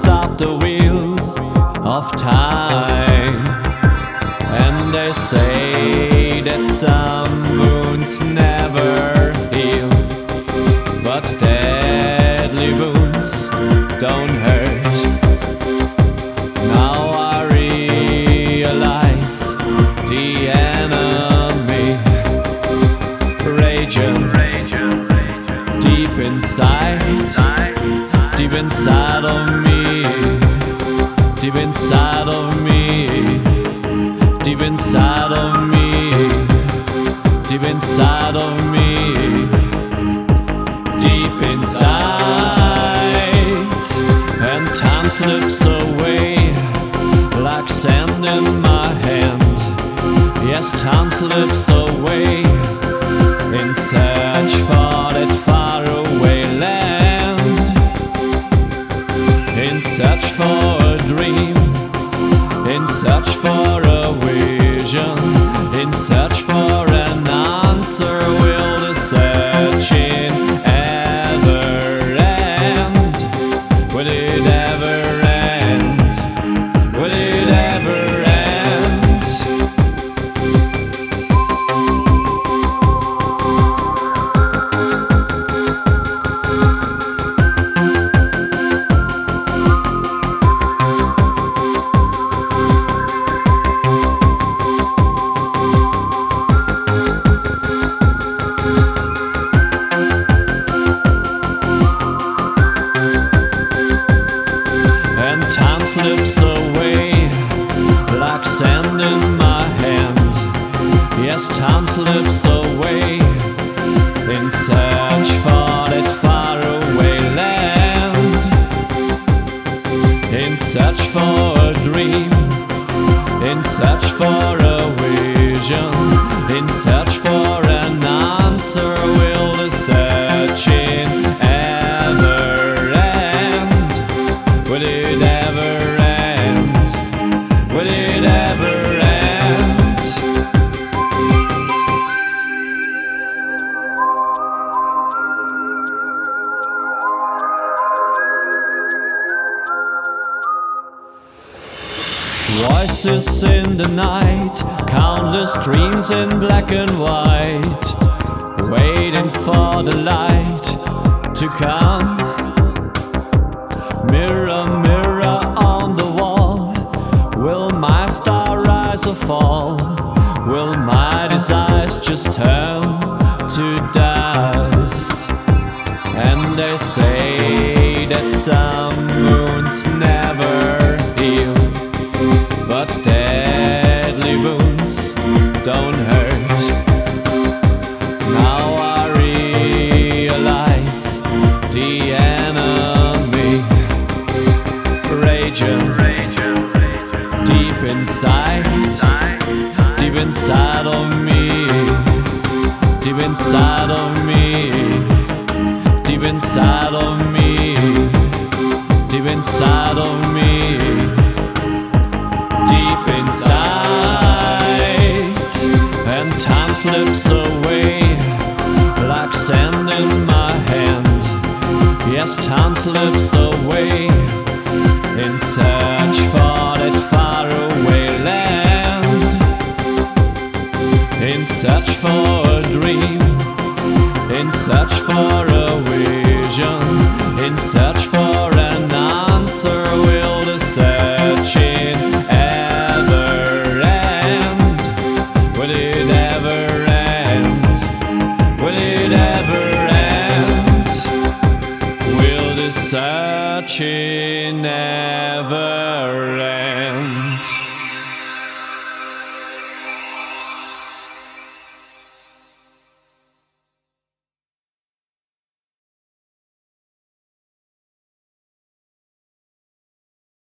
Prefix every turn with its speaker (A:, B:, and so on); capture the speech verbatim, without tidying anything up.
A: stop the wheels of time. And they say that some wounds never heal, but deadly wounds don't hurt. Now I realize the enemy raging deep inside, deep inside of me, deep inside of me, deep inside of me, deep inside of me, deep inside. And time slips away like sand in my hand. Yes, time slips away in search for that faraway land, in search for a dream, in search for a vision, in search for an answer. Will the searching ever end? Will it ever end? Will it ever end? Time slips away like sand in my hand. Yes, time slips away in search for that faraway land, in search for a dream, in search for a vision, in search for an answer. Will the searching ever end? Will it ever end? Will it ever end? Voices in the night, countless dreams in black and white, waiting for the light to come. Mirror, mirror on the wall, will my star rise or fall? Will my desires just turn to dust? And they say that some wounds never heal, but deadly wounds don't hurt. Now I realize the enemy raging deep inside, deep inside of me, deep inside of me, deep inside of me, deep inside of me, deep inside. And time slips away like sand in my hand. Yes, time slips away in search for that faraway land, in search for a dream, in search for a vision, in search for an answer.